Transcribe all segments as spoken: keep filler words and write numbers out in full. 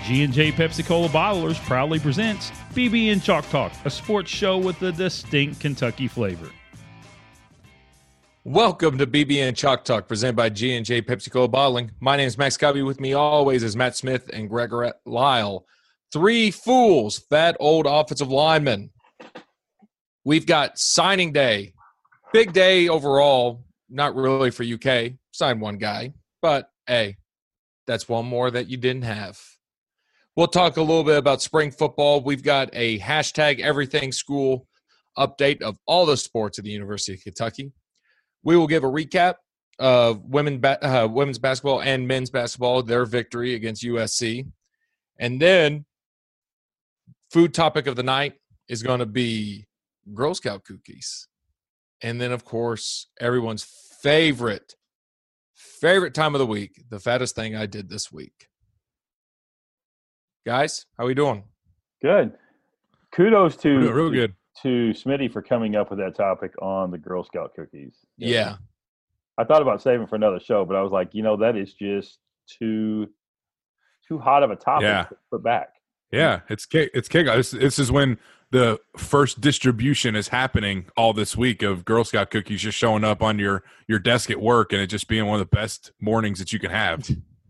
G and J Pepsi-Cola Bottlers proudly presents B B and Chalk Talk, a sports show with a distinct Kentucky flavor. Welcome to B B and Chalk Talk, presented by G and J Pepsi-Cola Bottling. My name is Max Covey. With me always is Matt Smith and Gregor Lyle. Three fools, fat old offensive linemen. We've got signing day. Big day overall, not really for U K. Signed one guy, but hey, that's one more that you didn't have. We'll talk a little bit about spring football. We've got a hashtag everything school update of all the sports at the University of Kentucky. We will give a recap of women ba- uh, women's basketball and men's basketball, their victory against U S C. And then food topic of the night is going to be Girl Scout cookies. And then, of course, everyone's favorite, favorite time of the week, the fattest thing I did this week. Guys, how we doing? Good. Kudos to real, real good. to Smitty for coming up with that topic on the Girl Scout cookies. Yeah. yeah. I thought about saving for another show, but I was like, you know, that is just too too hot of a topic yeah. to put back. Yeah, it's kick. It's kick. This, this is when the first distribution is happening all this week of Girl Scout cookies just showing up on your your desk at work, and it just being one of the best mornings that you can have.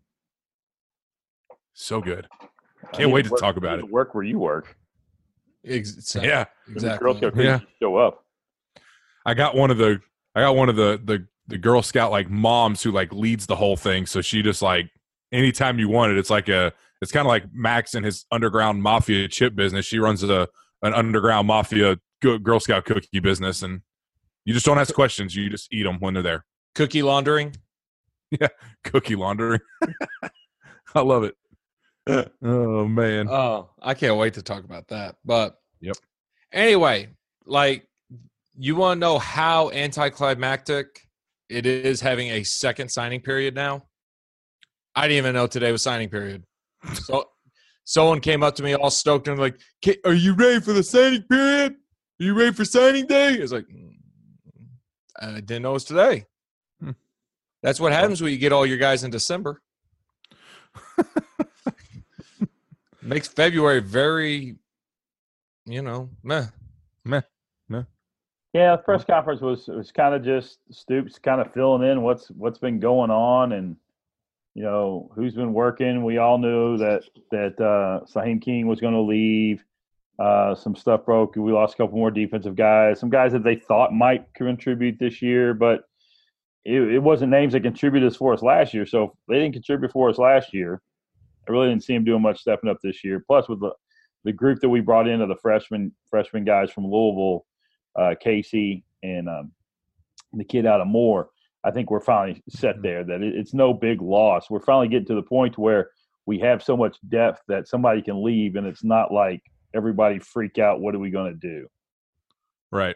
So good. Can't wait to work, talk about it. Work where you work. Exactly. Yeah, exactly. Girl Scout cookies yeah. show up. I got one of the. I got one of the the the Girl Scout like moms who like leads the whole thing. So she just like anytime you want it, it's like a. It's kind of like Max and his underground mafia chip business. She runs a an underground mafia Girl Scout cookie business, and you just don't ask questions. You just eat them when they're there. Cookie laundering. Yeah, cookie laundering. I love it. Oh man. Oh, I can't wait to talk about that. But yep. Anyway, like you want to know how anticlimactic it is having a second signing period now? I didn't even know today was signing period. So someone came up to me all stoked and like, "Are you ready for the signing period? Are you ready for signing day?" I was like, I didn't know it was today. Hmm. That's what happens when you get all your guys in December. Makes February very, you know, meh. Meh. Meh. Yeah, the press conference was was kind of just Stoops kind of filling in what's what's been going on and you know, who's been working. We all knew that that uh, Saheem King was going to leave. Uh, some stuff broke. We lost a couple more defensive guys, some guys that they thought might contribute this year, but it, it wasn't names that contributed for us last year. So if they didn't contribute for us last year, I really didn't see them doing much stepping up this year. Plus, with the, the group that we brought in of the freshman freshman guys from Louisville, uh, Casey, and um, the kid out of Moore, I think we're finally set there that it's no big loss. We're finally getting to the point where we have so much depth that somebody can leave, and it's not like everybody freak out. What are we going to do? Right.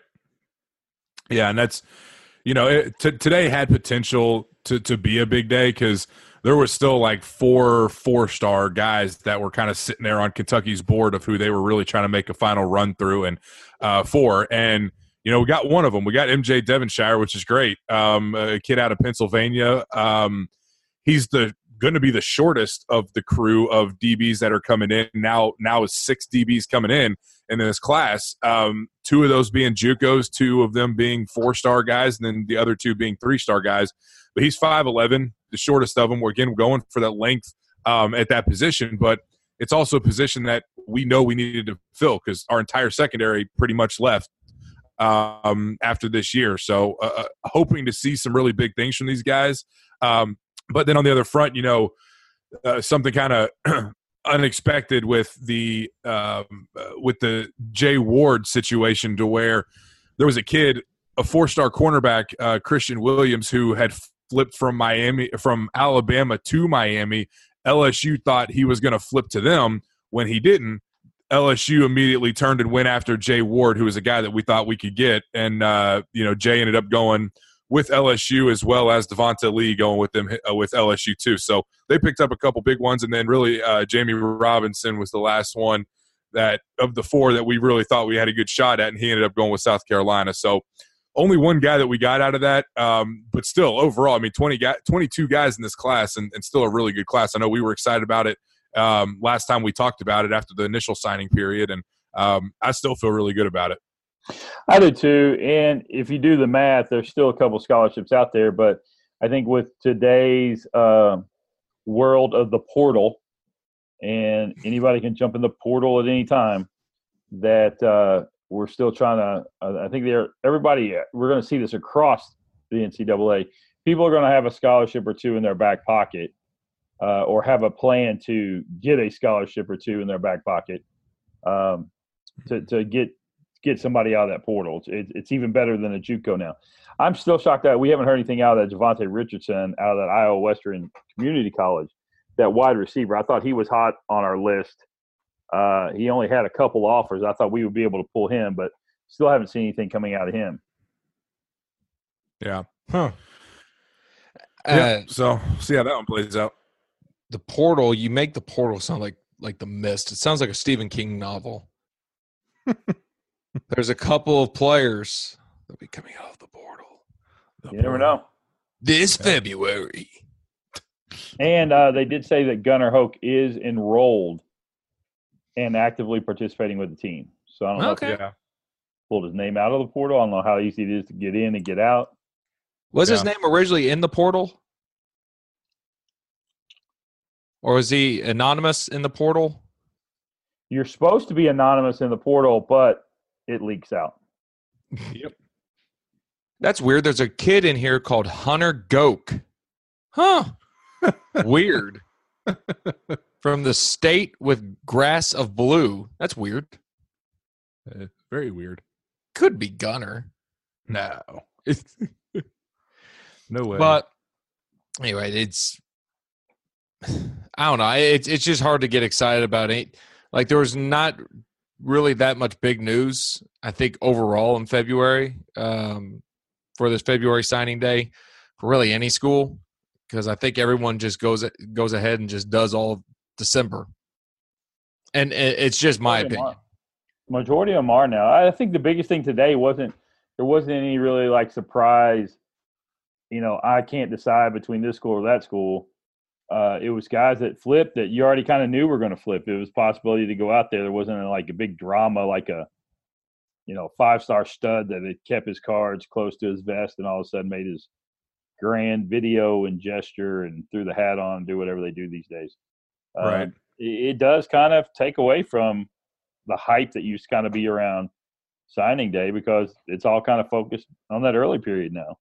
Yeah, and that's you know it, t- today had potential to to be a big day because there was still like four four star guys that were kind of sitting there on Kentucky's board of who they were really trying to make a final run through and uh, for and. You know, we got one of them. We got M J Devonshire, which is great. Um, a kid out of Pennsylvania. Um, he's the going to be the shortest of the crew of D Bs that are coming in. Now, now is six D Bs coming in in this class. Um, two of those being JUCOs, two of them being four-star guys, and then the other two being three-star guys. But he's five eleven, the shortest of them. We're, again, going for that length um, at that position. But it's also a position that we know we needed to fill because our entire secondary pretty much left. Um, after this year. So uh, hoping to see some really big things from these guys. Um, but then on the other front, you know, uh, something kind of unexpected with the um, uh, with the Jay Ward situation to where there was a kid, a four-star cornerback, uh, Christian Williams, who had flipped from Miami, from Alabama to Miami. L S U thought he was going to flip to them when he didn't. L S U immediately turned and went after Jay Ward, who was a guy that we thought we could get. And, uh, you know, Jay ended up going with L S U as well as Devonta Lee going with them uh, with L S U too. So they picked up a couple big ones. And then really uh, Jamie Robinson was the last one that of the four that we really thought we had a good shot at. And he ended up going with South Carolina. So only one guy that we got out of that. Um, but still overall, I mean, twenty guy, twenty-two guys in this class and, and still a really good class. I know we were excited about it um, last time we talked about it after the initial signing period, and um, I still feel really good about it. I do too. And if you do the math, there's still a couple scholarships out there. But I think with today's uh, world of the portal, and anybody can jump in the portal at any time, that uh, we're still trying to uh, – I think they're everybody – we're going to see this across the N C double A. People are going to have a scholarship or two in their back pocket uh, or have a plan to get a scholarship or two in their back pocket um, to, to get – get somebody out of that portal. It's, it's even better than a JUCO now. I'm still shocked that we haven't heard anything out of that Javante Richardson out of that Iowa Western Community College, that wide receiver. I thought he was hot on our list. Uh, he only had a couple offers. I thought we would be able to pull him, but still haven't seen anything coming out of him. Yeah. Huh. Yeah. Uh, So see how that one plays out. the portal, you make the portal sound like like the mist. It sounds like a Stephen King novel. There's a couple of players that'll be coming out of the portal. The You never portal. know. This Yeah. February. And uh, they did say that Gunnar Hoke is enrolled and actively participating with the team. So I don't know Okay. if he Yeah. pulled his name out of the portal. I don't know how easy it is to get in and get out. Was his Yeah. name originally in the portal? Or was he anonymous in the portal? You're supposed to be anonymous in the portal, but it leaks out. Yep. That's weird. There's a kid in here called Hunter Goke. Huh. Weird. From the state with grass of blue. That's weird. Uh, very weird. Could be Gunner. No. No way. But anyway, it's I don't know. It's it's just hard to get excited about it. Like there was not really that much big news, I think, overall in February um, for this February signing day for really any school, because I think everyone just goes goes ahead and just does all of December, and it, it's just my Majority of them opinion. are. Majority of them are now. I think the biggest thing today wasn't there wasn't any really like surprise. You know, I can't decide between this school or that school. Uh, it was guys that flipped that you already kind of knew were going to flip. It was possibility to go out there. There wasn't like a big drama, like a, you know, five-star stud that had kept his cards close to his vest and all of a sudden made his grand video and gesture and threw the hat on and do whatever they do these days. Um, Right. It, it does kind of take away from the hype that used to kind of be around signing day because it's all kind of focused on that early period now.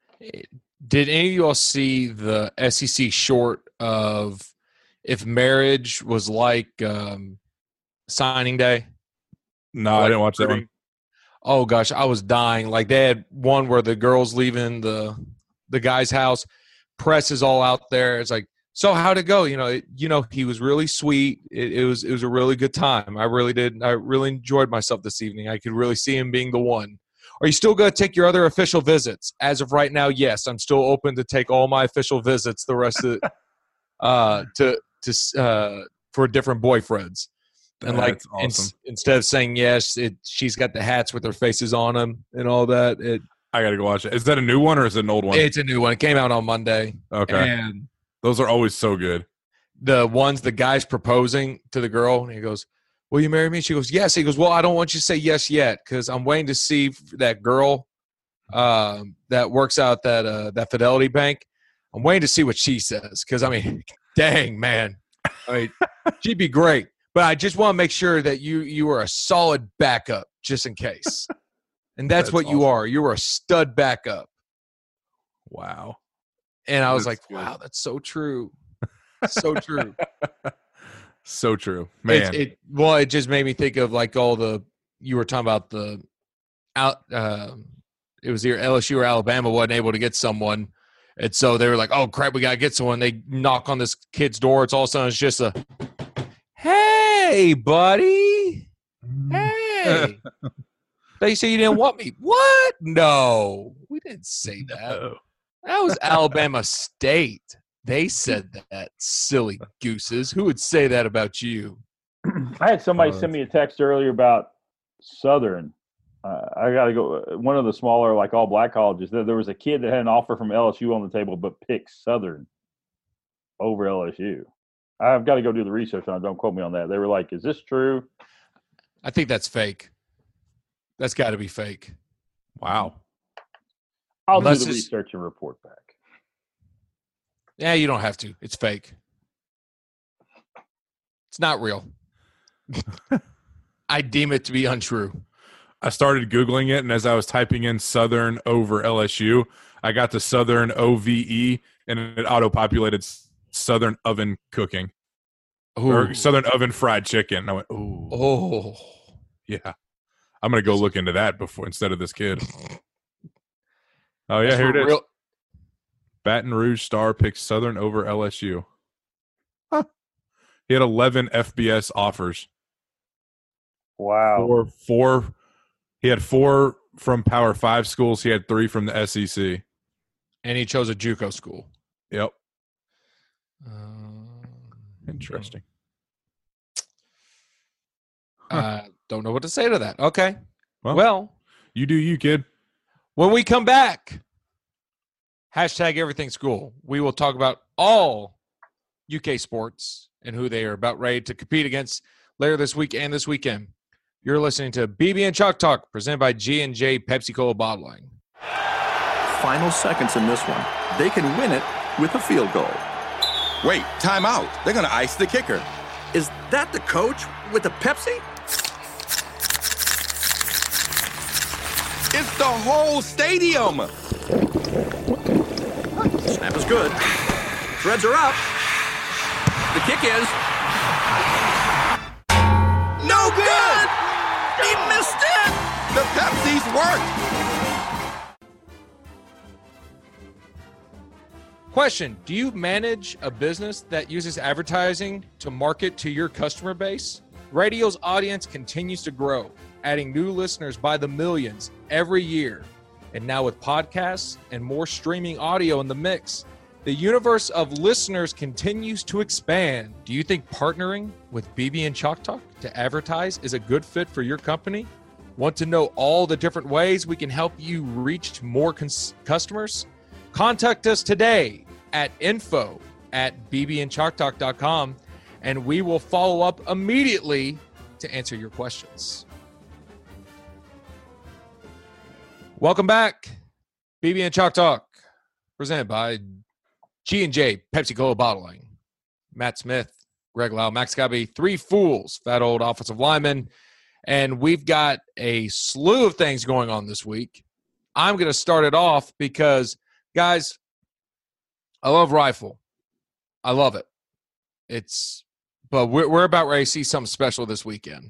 Did any of you all see the S E C short of if marriage was like um, signing day? no, I Like didn't watch that one. recruiting? Oh gosh, I was dying. Like they had one where the girl's leaving the the guy's house, press is all out there. It's like, so how'd it go? You know, it, you know, he was really sweet. It, it was it was a really good time. I really did. I really enjoyed myself this evening. I could really see him being the one. Are you still going to take your other official visits? As of right now, yes. I'm still open to take all my official visits the rest of uh to to uh for different boyfriends. And like That's awesome. ins- instead of saying yes, it she's got the hats with their faces on them and all that. It I got to go watch it. Is that a new one or is it an old one? it's a new one. It came out on Monday. Okay. And Those are always so good. the ones the guy's proposing to the girl, and he goes, "Will you marry me?" She goes, "Yes." He goes, "Well, I don't want you to say yes yet because I'm waiting to see that girl um, that works out that uh, that Fidelity Bank. I'm waiting to see what she says because I mean, dang man, I mean, she'd be great, but I just want to make sure that you you are a solid backup just in case, and that's, That's what you awesome. are. You are a stud backup." Wow. And I was That's like, good. "Wow, that's so true, so true." So true. Man. It, it well, it just made me think of like all the you were talking about the out. Uh, it was either L S U or Alabama wasn't able to get someone, and so they were like, "Oh crap, we gotta get someone." They knock on this kid's door. It's all of a sudden it's just a, "Hey, buddy, hey." They say you didn't want me. What? No, we didn't say that. Oh. That was Alabama State. They said that, silly gooses. Who would say that about you? I had somebody Oh, send me a text earlier about Southern. Uh, I got to go. One of the smaller, like all black colleges. There, there was a kid that had an offer from L S U on the table, but picked Southern over L S U. I've got to go do the research on it. Don't quote me on that. They were like, "Is this true?" I think that's fake. That's got to be fake. Wow. I'll Unless do the it's- research and report back. Yeah, you don't have to. It's fake. It's not real. I deem it to be untrue. I started Googling it, and as I was typing in Southern over L S U, I got to Southern O V E, and it auto-populated Southern oven cooking. Ooh. Or Southern oven fried chicken. And I went, ooh, Oh. yeah. I'm going to go look into that before instead of this kid. Oh, yeah, That's here it is. real- Baton Rouge Star picks Southern over L S U. Huh. He had eleven F B S offers. Wow. Four, four. He had four from Power Five schools. He had three from the S E C. And he chose a JUCO school. Yep. Um, Interesting. Uh, don't know what to say to that. Okay. Well, well You do you, kid. when we come back, hashtag everything school. We will talk about all U K sports and who they are about ready to compete against later this week and this weekend. You're listening to B B and Chalk Talk, presented by G and J Pepsi Cola Bottling. Final seconds in this one. They can win it with a field goal. Wait, timeout. They're going to ice the kicker. Is that the coach with the Pepsi? It's the whole stadium. Snap is good. Threads are up. The kick is No good. He missed it! The Pepsi's worked. Question: do you manage a business that uses advertising to market to your customer base? Radio's audience continues to grow, adding new listeners by the millions every year. And now with podcasts and more streaming audio in the mix, the universe of listeners continues to expand. Do you think partnering with B B and Chalk Talk to advertise is a good fit for your company? Want to know all the different ways we can help you reach more cons- customers? Contact us today at info at b b and chalk talk dot com, and we will follow up immediately to answer your questions. Welcome back. B B and Chalk Talk, presented by G and J Pepsi Cola Bottling. Matt Smith, Greg Lau, Max Gabby, three fools, fat old offensive linemen. And we've got a slew of things going on this week. I'm going to start it off because, guys, I love rifle. I love it. It's, but we're, we're about ready to see something special this weekend.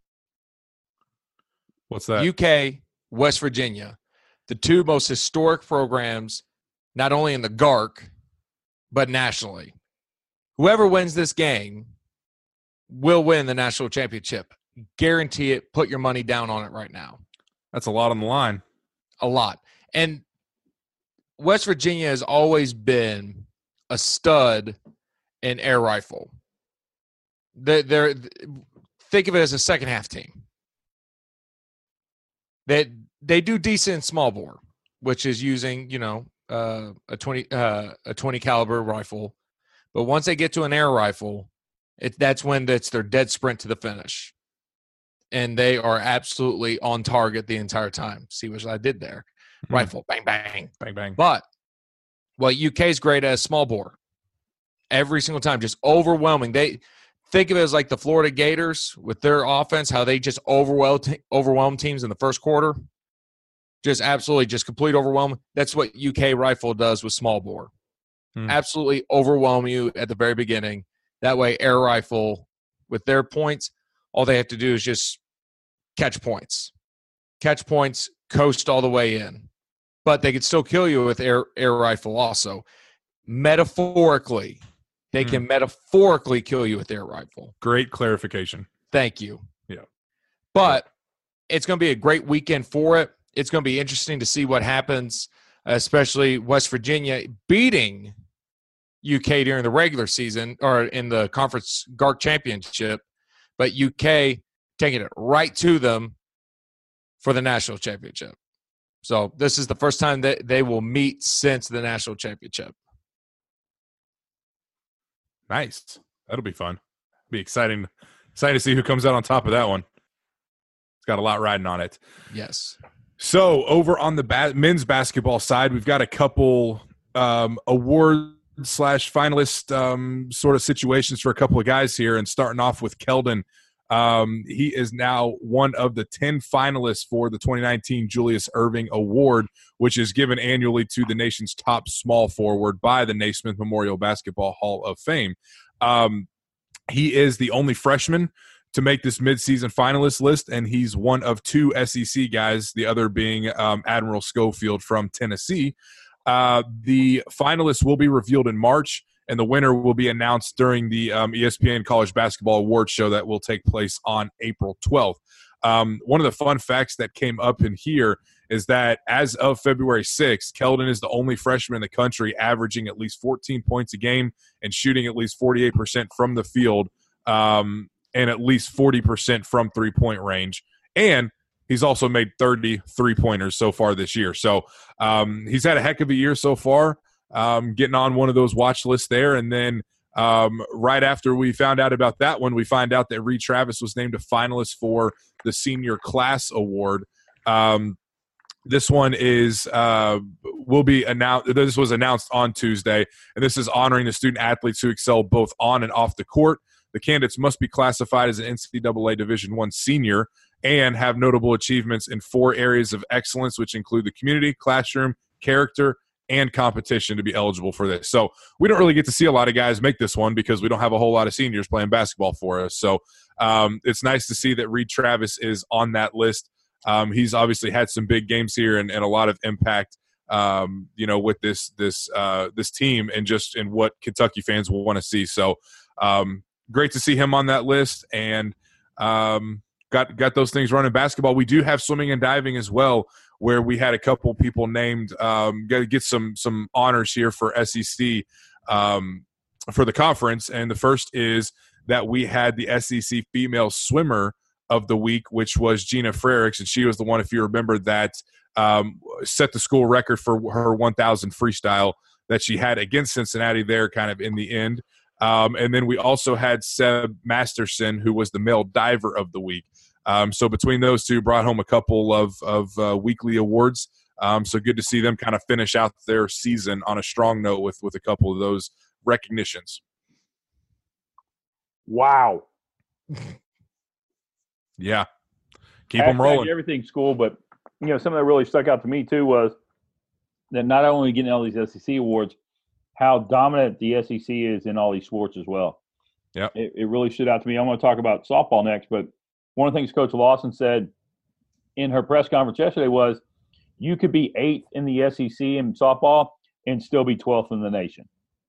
What's that? U K, West Virginia, the two most historic programs, not only in the G A R C, but nationally. Whoever wins this game will win the national championship. Guarantee it. Put your money down on it right now. That's a lot on the line. A lot. And West Virginia has always been a stud in air rifle. They're, they're, think of it as a second half team. They, they do decent in small bore, which is using, you know, uh, a twenty uh, a twenty caliber rifle. But once they get to an air rifle, it, that's when it's their dead sprint to the finish. And they are absolutely on target the entire time. See what I did there? Mm-hmm. Rifle, bang, bang. Bang, bang. But what U K is great at is small bore. Every single time, just overwhelming. They think of it as like the Florida Gators with their offense, how they just overwhelm overwhelm teams in the first quarter. Just absolutely, just complete overwhelm. That's what U K rifle does with small bore. Hmm. Absolutely overwhelm you at the very beginning. That way, air rifle with their points, all they have to do is just catch points, catch points, coast all the way in. But they can still kill you with air air rifle also. Metaphorically, they Hmm. can metaphorically kill you with air rifle. Great clarification. Thank you. Yeah. But it's going to be a great weekend for it. It's going to be interesting to see what happens, especially West Virginia beating U K during the regular season or in the conference G A R C championship, but U K taking it right to them for the national championship. So this is the first time that they will meet since the national championship. Nice. That'll be fun. Be exciting. Exciting to see who comes out on top of that one. It's got a lot riding on it. Yes. So over on the ba- men's basketball side, we've got a couple um, award slash finalist um, sort of situations for a couple of guys here. And starting off with Keldon, um, he is now one of the ten finalists for the twenty nineteen Julius Erving Award, which is given annually to the nation's top small forward by the Naismith Memorial Basketball Hall of Fame. Um, he is the only freshman to make this midseason finalist list, and he's one of two S E C guys, the other being um, Admiral Schofield from Tennessee. Uh, the finalists will be revealed in March, and the winner will be announced during the um, E S P N College Basketball Awards show that will take place on April twelfth. Um, one of the fun facts that came up in here is that as of February sixth, Keldon is the only freshman in the country averaging at least fourteen points a game and shooting at least forty-eight percent from the field um, and at least forty percent from three-point range. And he's also made thirty three-pointers so far this year. So um, he's had a heck of a year so far, um, getting on one of those watch lists there. And then um, right after we found out about that one, we find out that Reed Travis was named a finalist for the Senior Class Award. Um, this one is uh, will be announced. This was announced on Tuesday, and this is honoring the student athletes who excel both on and off the court. The candidates must be classified as an N C double A Division I senior and have notable achievements in four areas of excellence, which include the community, classroom, character, and competition to be eligible for this. So we don't really get to see a lot of guys make this one because we don't have a whole lot of seniors playing basketball for us. So um, it's nice to see that Reed Travis is on that list. Um, he's obviously had some big games here and, and a lot of impact, um, you know, with this this uh, this team and just in what Kentucky fans will want to see. So um, great to see him on that list, and um, got got those things running. Basketball, we do have swimming and diving as well, where we had a couple people named. Um, got to get some some honors here for S E C um, for the conference, and the first is that we had the S E C female swimmer of the week, which was Gina Frericks, and she was the one, if you remember, that um, set the school record for her one thousand freestyle that she had against Cincinnati there kind of in the end. Um, and then we also had Seb Masterson, who was the male diver of the week. Um, so between those two, brought home a couple of, of uh, weekly awards. Um, so good to see them kind of finish out their season on a strong note with, with a couple of those recognitions. Wow. Yeah. Keep them rolling. Everything school, but, you know, something that really stuck out to me, too, was that not only getting all these S E C awards, how dominant the S E C is in all these sports as well. Yeah. It, it really stood out to me. I'm going to talk about softball next, but one of the things Coach Lawson said in her press conference yesterday was you could be eighth in the S E C in softball and still be twelfth in the nation.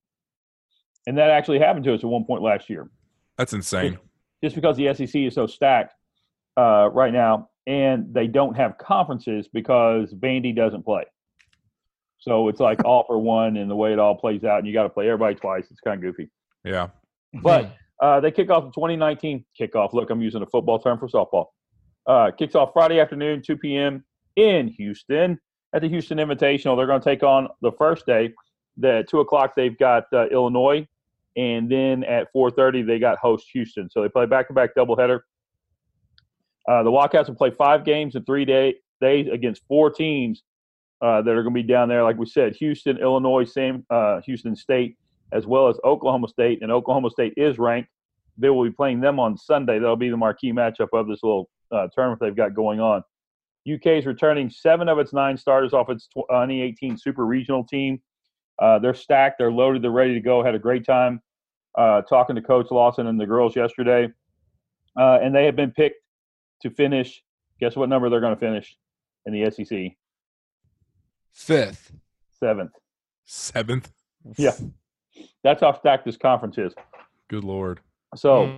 And that actually happened to us at one point last year. That's insane. Just, just because the S E C is so stacked uh, right now, and they don't have conferences because Vandy doesn't play. So it's like all for one, and the way it all plays out, and you got to play everybody twice. It's kind of goofy. Yeah. But uh, they kick off the twenty nineteen kickoff. Look, I'm using a football term for softball. Uh, kicks off Friday afternoon, two p.m. in Houston at the Houston Invitational. They're going to take on the first day. The, at two o'clock, they've got uh, Illinois. And then at four thirty, they got host Houston. So they play back-to-back doubleheader. Uh, the Wildcats will play five games in three day, days against four teams uh, that are going to be down there. Like we said, Houston, Illinois, same uh, Houston State, as well as Oklahoma State. And Oklahoma State is ranked. They will be playing them on Sunday. That'll be the marquee matchup of this little uh, tournament they've got going on. U K is returning seven of its nine starters off its twenty eighteen Super Regional team. Uh, they're stacked. They're loaded. They're ready to go. Had a great time uh, talking to Coach Lawson and the girls yesterday. Uh, and they have been picked to finish. Guess what number they're going to finish in the S E C? Fifth. Seventh. Seventh? Yeah. That's how stacked this conference is. Good Lord. So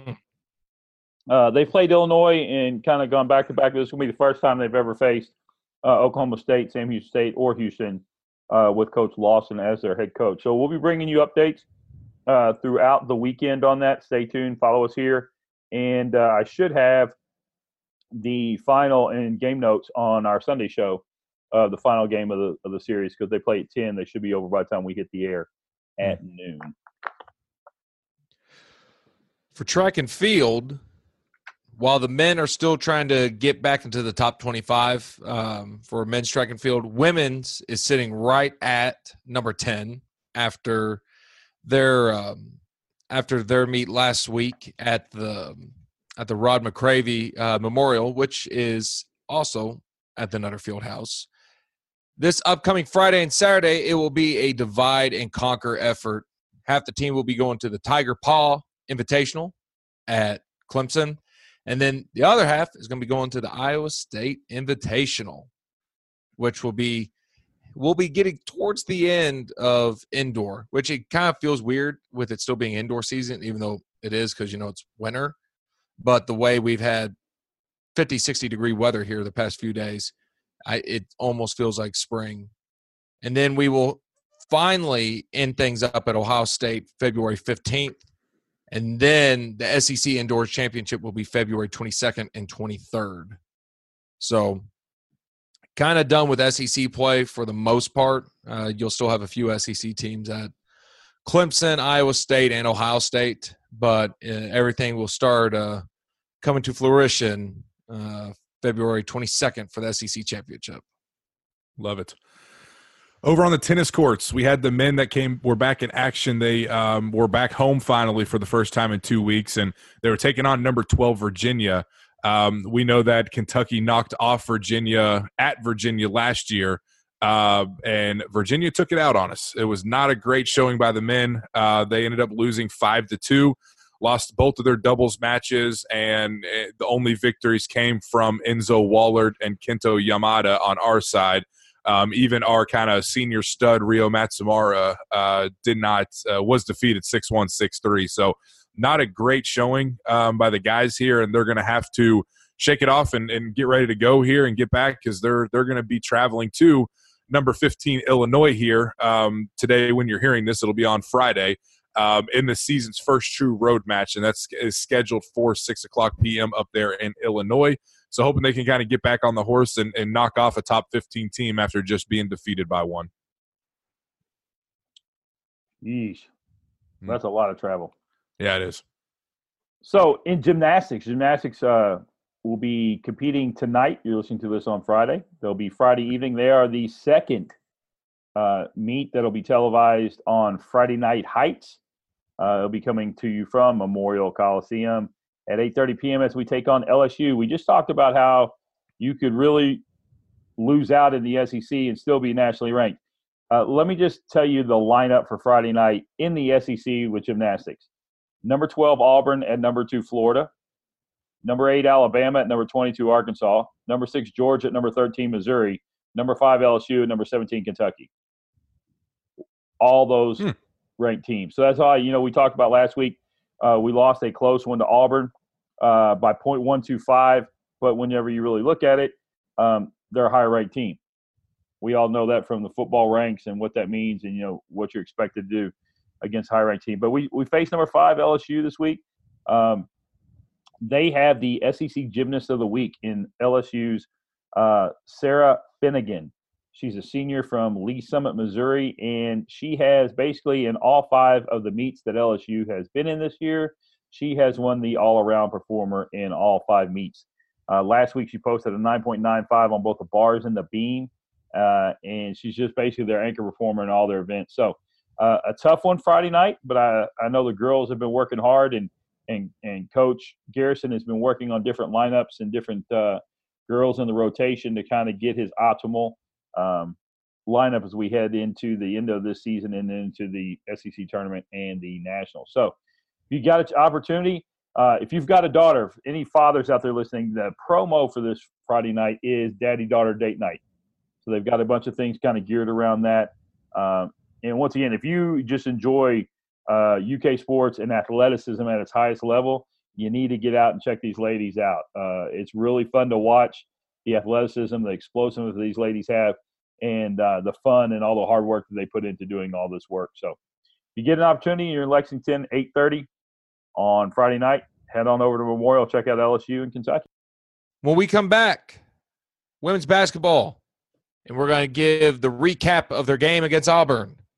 uh, they played Illinois and kind of gone back-to-back. This will be the first time they've ever faced uh, Oklahoma State, Sam Houston State, or Houston uh, with Coach Lawson as their head coach. So we'll be bringing you updates uh, throughout the weekend on that. Stay tuned. Follow us here. And uh, I should have the final and game notes on our Sunday show of uh, the final game of the of the series because they play at ten. They should be over by the time we hit the air at noon. For track and field, while the men are still trying to get back into the top twenty-five um, for men's track and field, women's is sitting right at number ten after their um, after their meet last week at the at the Rod McCravey uh, Memorial, which is also at the Nutter Field House. This upcoming Friday and Saturday, it will be a divide and conquer effort. Half the team will be going to the Tiger Paw Invitational at Clemson, and then the other half is going to be going to the Iowa State Invitational, which will be we'll be getting towards the end of indoor, which it kind of feels weird with it still being indoor season, even though it is because, you know, it's winter. But the way we've had fifty, sixty degree weather here the past few days, I, it almost feels like spring. And then we will finally end things up at Ohio State February fifteenth. And then the S E C Indoors Championship will be February twenty-second and twenty-third. So kind of done with S E C play for the most part. Uh, you'll still have a few S E C teams at Clemson, Iowa State, and Ohio State. But uh, everything will start uh, coming to fruition uh, February twenty-second for the S E C Championship. Love it. Over on the tennis courts, we had the men that came were back in action. They um, were back home finally for the first time in two weeks, and they were taking on number twelve Virginia. Um, we know that Kentucky knocked off Virginia at Virginia last year, uh, and Virginia took it out on us. It was not a great showing by the men. Uh, they ended up losing five to two, lost both of their doubles matches, and uh, the only victories came from Enzo Wallard and Kento Yamada on our side. Um, even our kind of senior stud Rio Matsumara uh, did not uh, was defeated six one, six three. So not a great showing um, by the guys here, and they're going to have to shake it off and, and get ready to go here and get back because they're they're going to be traveling to number fifteen Illinois here um, today. When you're hearing this, it'll be on Friday um, in the season's first true road match, and that's is scheduled for six o'clock p.m. up there in Illinois. So hoping they can kind of get back on the horse and, and knock off a top fifteen team after just being defeated by one. Yeesh. That's a lot of travel. Yeah, it is. So in gymnastics, gymnastics uh, will be competing tonight. You're listening to this on Friday. They'll be Friday evening. They are the second uh, meet that'll be televised on Friday Night Heights. Uh, it'll be coming to you from Memorial Coliseum at eight thirty p.m. as we take on L S U. We just talked about how you could really lose out in the S E C and still be nationally ranked. Uh, let me just tell you the lineup for Friday night in the S E C with gymnastics. Number twelve, Auburn at number two, Florida. Number eight, Alabama at number twenty-two, Arkansas. Number six, Georgia at number thirteen, Missouri. Number five, L S U at number seventeen, Kentucky. All those hmm. ranked teams. So that's all, you know, we talked about last week. Uh, we lost a close one to Auburn uh, by point one two five, but whenever you really look at it, um, they're a higher-ranked team. We all know that from the football ranks and what that means and, you know, what you're expected to do against a high-ranked team. But we, we faced number five, L S U, this week. Um, they have the S E C Gymnast of the Week in L S U's uh, Sarah Finnegan. She's a senior from Lee Summit, Missouri, and she has basically in all five of the meets that L S U has been in this year, she has won the all-around performer in all five meets. Uh, last week she posted a nine point nine five on both the bars and the beam, uh, and she's just basically their anchor performer in all their events. So uh, a tough one Friday night, but I, I know the girls have been working hard, and and and Coach Garrison has been working on different lineups and different uh, girls in the rotation to kind of get his optimal um, lineup as we head into the end of this season and into the S E C tournament and the national. So if you got an opportunity, uh, if you've got a daughter, if any fathers out there listening, the promo for this Friday night is daddy-daughter date night. So they've got a bunch of things kind of geared around that. Um, and once again, if you just enjoy uh, U K sports and athleticism at its highest level, you need to get out and check these ladies out. Uh, it's really fun to watch the athleticism, the explosiveness that these ladies have, and uh, the fun and all the hard work that they put into doing all this work. So if you get an opportunity, you're in Lexington, eight thirty on Friday night, head on over to Memorial, check out L S U in Kentucky. When we come back, women's basketball, and we're going to give the recap of their game against Auburn.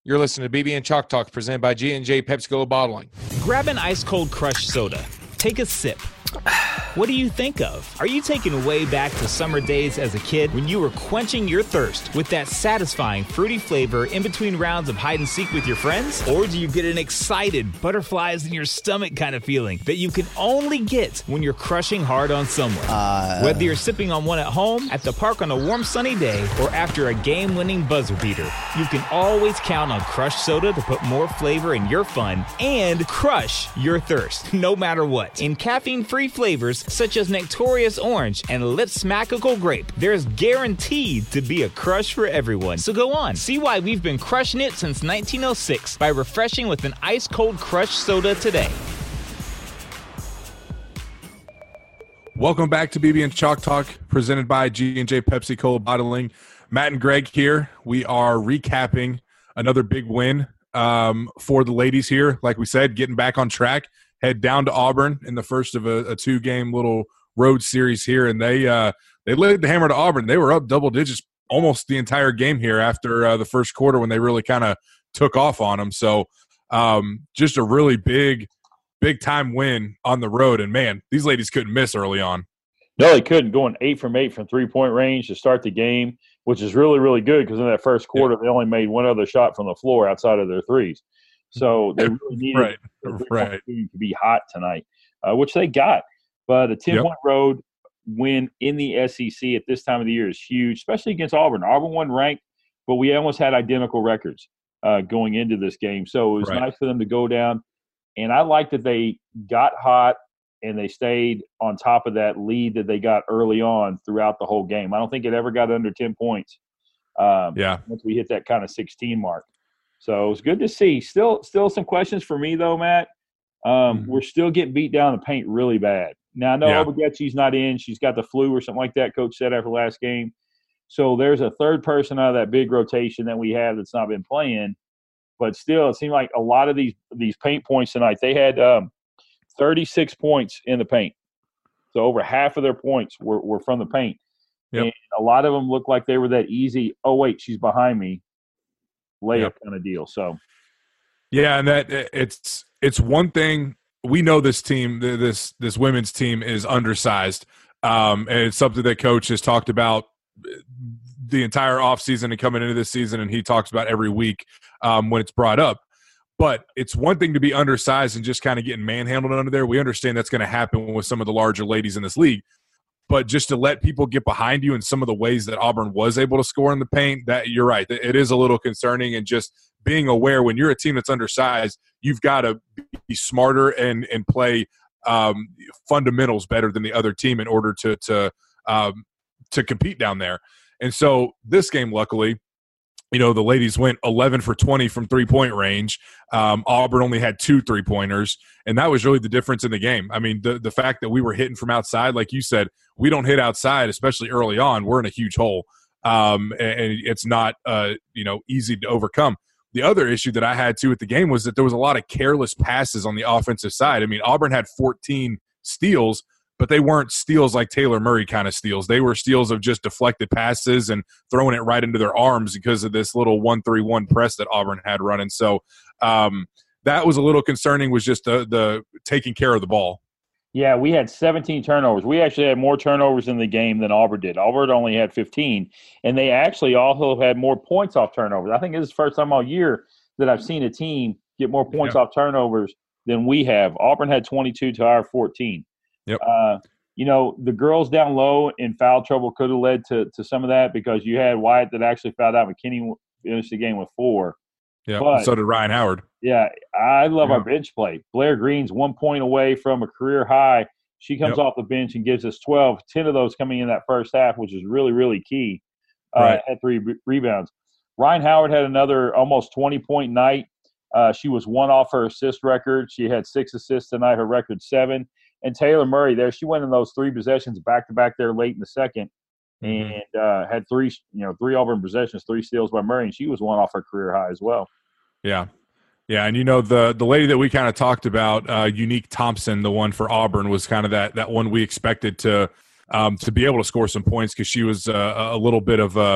You're listening to B B and Chalk Talk, presented by G and J PepsiCo Bottling. Grab an ice-cold crushed soda. Take a sip. What do you think of? Are you taken way back to summer days as a kid when you were quenching your thirst with that satisfying fruity flavor in between rounds of hide and seek with your friends? Or do you get an excited butterflies in your stomach kind of feeling that you can only get when you're crushing hard on someone? Uh... Whether you're sipping on one at home, at the park on a warm sunny day, or after a game-winning buzzer beater, you can always count on crushed soda to put more flavor in your fun and crush your thirst, no matter what. In caffeine-free flavors such as Nectorious Orange and Lips Smackable Grape, there's guaranteed to be a crush for everyone. So go on, see why we've been crushing it since nineteen oh six by refreshing with an ice-cold crushed soda today. Welcome back to B B and Chalk Talk, presented by G and J PepsiCo Bottling. Matt and Greg here. We are recapping another big win um, for the ladies here. Like we said, getting back on track. Head down to Auburn in the first of a, a two-game little road series here, and they uh, they laid the hammer to Auburn. They were up double digits almost the entire game here after uh, the first quarter when they really kind of took off on them. So um, just a really big, big-time win on the road. And, man, these ladies couldn't miss early on. No, they couldn't. Going eight from eight from three-point range to start the game, which is really, really good because in that first quarter yeah. they only made one other shot from the floor outside of their threes. So they really needed right. the right. to be hot tonight, uh, which they got. But a ten-point yep. road win in the S E C at this time of the year is huge, especially against Auburn. Auburn wasn't ranked, but we almost had identical records uh, going into this game. So it was right. nice for them to go down. And I like that they got hot and they stayed on top of that lead that they got early on throughout the whole game. I don't think it ever got under ten points um, yeah. once we hit that kind of sixteen mark. So it's good to see. Still still some questions for me, though, Matt. Um, mm-hmm. We're still getting beat down the paint really bad. Now, I know yeah. Obagetchi's not in. She's got the flu or something like that, Coach said after last game. So there's a third person out of that big rotation that we have that's not been playing. But still, it seemed like a lot of these these paint points tonight, they had um, thirty-six points in the paint. So over half of their points were, were from the paint. Yep. And a lot of them looked like they were that easy, oh, wait, she's behind me, layup yep. kind of deal. So, yeah, and that it's it's one thing. We know this team, this this women's team is undersized, um, and it's something that Coach has talked about the entire offseason and coming into this season, and he talks about every week um, when it's brought up. But it's one thing to be undersized and just kind of getting manhandled under there. We understand that's going to happen with some of the larger ladies in this league. But just to let people get behind you in some of the ways that Auburn was able to score in the paint, that you're right. It is a little concerning, and just being aware when you're a team that's undersized, you've got to be smarter and and play um, fundamentals better than the other team in order to to um, to compete down there. And so this game, luckily, you know, the ladies went eleven for twenty from three-point range. Um, Auburn only had two three-pointers, and that was really the difference in the game. I mean, the the fact that we were hitting from outside, like you said, we don't hit outside, especially early on. We're in a huge hole, um, and, and it's not, uh, you know, easy to overcome. The other issue that I had, too, at the game was that there was a lot of careless passes on the offensive side. I mean, Auburn had fourteen steals, but they weren't steals like Taylor Murray kind of steals. They were steals of just deflected passes and throwing it right into their arms because of this little one three one press that Auburn had running. So um, that was a little concerning, was just the, the taking care of the ball. Yeah, we had seventeen turnovers. We actually had more turnovers in the game than Auburn did. Auburn only had fifteen, and they actually also had more points off turnovers. I think this is the first time all year that I've seen a team get more points yeah. off turnovers than we have. Auburn had twenty-two to our fourteen. Yep. Uh, you know, the girls down low in foul trouble could have led to, to some of that because you had Wyatt that actually fouled out. McKinney finished the game with four. Yeah, but, so did Ryan Howard. Yeah, I love yeah. our bench play. Blair Green's one point away from a career high. She comes yep. off the bench and gives us twelve, ten of those coming in that first half, which is really, really key. Uh, right. Had three re- rebounds. Ryan Howard had another almost twenty-point night. Uh, she was one off her assist record. She had six assists tonight, her record seven. And Taylor Murray there, she went in those three possessions back-to-back there late in the second mm-hmm. and uh, had three, you know, three Auburn possessions, three steals by Murray, and she was one off her career high as well. Yeah. Yeah, and, you know, the the lady that we kind of talked about, uh, Unique Thompson, the one for Auburn, was kind of that that one we expected to um, to be able to score some points because she was uh, a little bit of a,